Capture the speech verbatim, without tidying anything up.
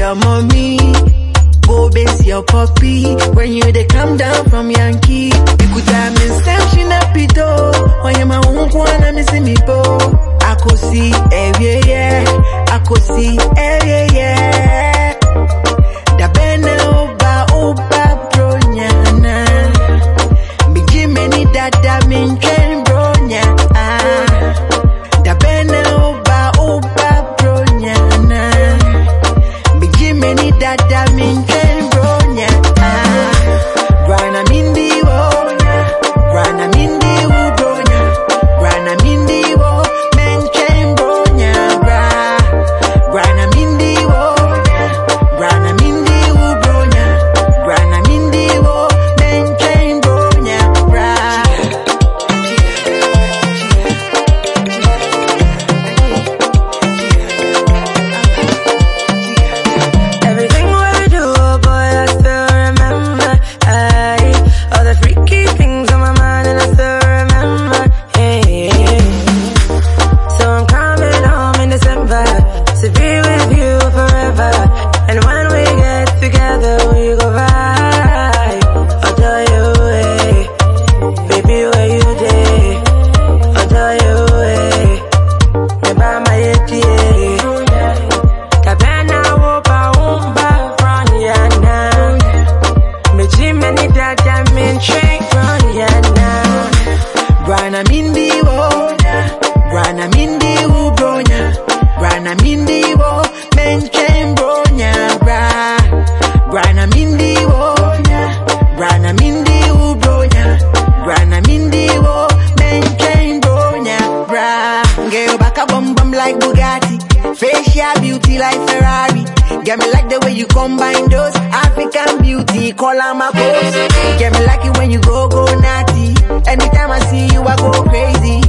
your mommy. Go base your puppy. When you they come down from Yankee. You could have me searching up it oh. When you my own one and me see me po. I could see every yeah. I could see every yeah. Da bene oba oba bro nyana. Me jimeni dada min train bro nyana. Da bene oba oba bro nyana. Me jimeni dada min train bro nyana. Rana mindi wo, rana mindi wo bro nya, rana mindi wo men train bro nya bra. Rana mindi wo, rana mindi wo bro nya, rana mindi wo men train bro nya bra. Everything we do, oh boy, I still remember. Aye, all the freaky things on my mind, and I still remember. Hey, so I'm coming home in December to be with you forever. And when we get together, we go right. I'll tell you, hey, baby, where you day? I'll tell you, hey, about my A T A. Cabana wopa umba from yana. Me jimeni dada min train from yana. Rana mindi wo, rana mindi wo bro nya, rana mindi wo men train bro nya bra. Rana mindi wo, rana mindi wo bro nya, rana mindi wo men train bro nya bra. Girl back a bum bum like Bugatti, facial beauty like Ferrari. Get me like the way you combine those African beauty, call her my boss. Get me like it when you go go naughty. Anytime I see you I go crazy.